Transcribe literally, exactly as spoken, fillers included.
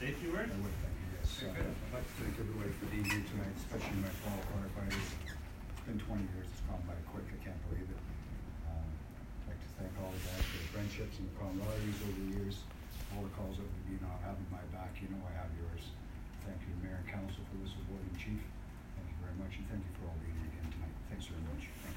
say a few words? I would, thank you, yes. Very Uh, good. I'd like to thank everybody for being here tonight, especially my fellow firefighters. It's been twenty years, it's gone by quick, I can't believe it. Um, I'd like to thank all the guys for the friendships and the camaraderies over the years, all the calls that we've been on, having my back, you know I have yours. Thank you, Mayor and Council, for the support, and Chief. Thank you very much, and thank you for all being here again tonight. Thanks very much.